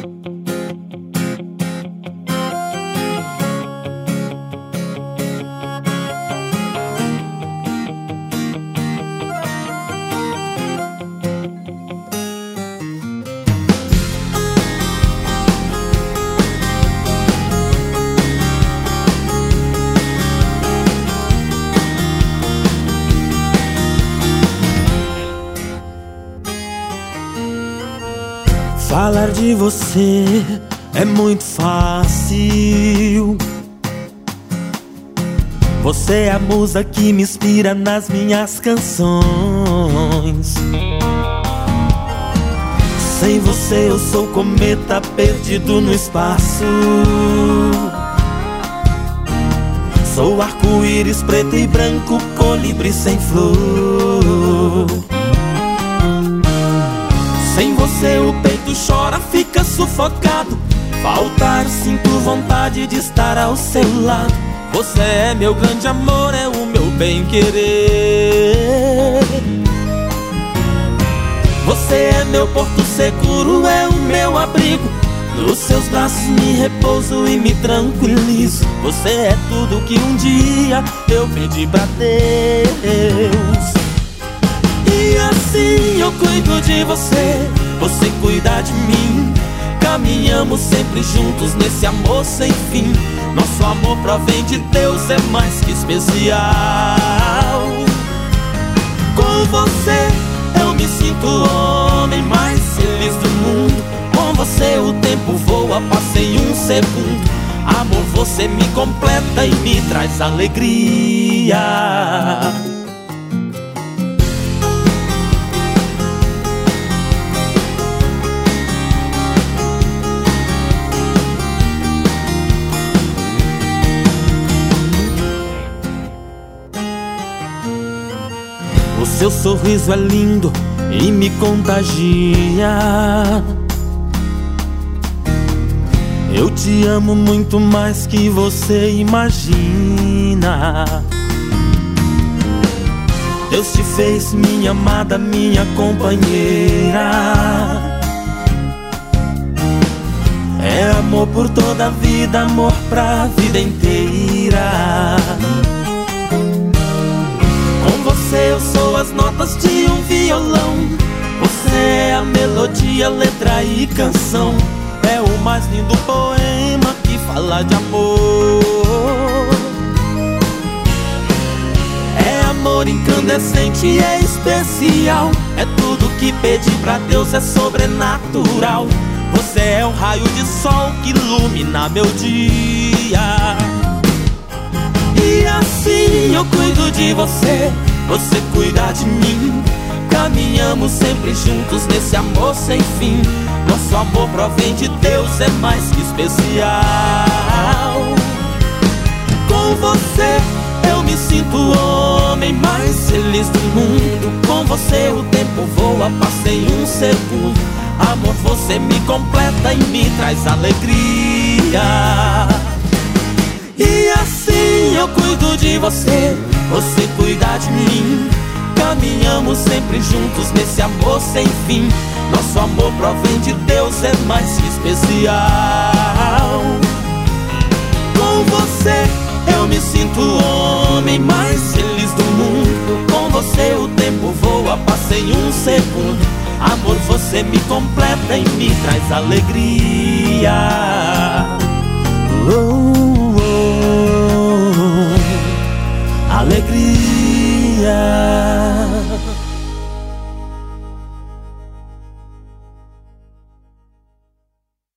Falar de você é muito fácil. Você é a musa que me inspira nas minhas canções. Sem você eu sou cometa perdido no espaço. Sou arco-íris preto e branco, colibri sem flor. Sem você o peito chora, fica sufocado. Falta ar, sinto vontade de estar ao seu lado. Você é meu grande amor, é o meu bem-querer. Você é meu porto seguro, é o meu abrigo. Nos seus braços me repouso e me tranquilizo. Você é tudo que um dia eu pedi pra Deus. E assim eu cuido de você, você cuida de mim. Caminhamos sempre juntos nesse amor sem fim. Nosso amor provém de Deus, é mais que especial. Com você eu me sinto o homem mais feliz do mundo. Com você o tempo voa, passa em um segundo. Amor, você me completa e me traz alegria. O seu sorriso é lindo e me contagia. Eu te amo muito mais que você imagina. Deus te fez minha amada, minha companheira. É amor por toda a vida, amor pra vida inteira. Com você eu sou as notas de um violão. Você é a melodia, letra e canção. É o mais lindo poema que fala de amor. É amor incandescente e é especial. É tudo que pedi pra Deus, é sobrenatural. Você é um raio de sol que ilumina meu dia. E assim eu cuido de você, você cuida de mim. Caminhamos sempre juntos nesse amor sem fim. Nosso amor provém de Deus, é mais que especial. Com você eu me sinto o homem mais feliz do mundo. Com você o tempo voa, passa em um segundo. Amor, você me completa e me traz alegria. E assim eu cuido de você, você cuida de mim. Caminhamos sempre juntos nesse amor sem fim. Nosso amor provém de Deus, é mais que especial. Com você eu me sinto o homem mais feliz do mundo. Com você o tempo voa, passa em um segundo. Amor, você me completa e me traz alegria. Alegria.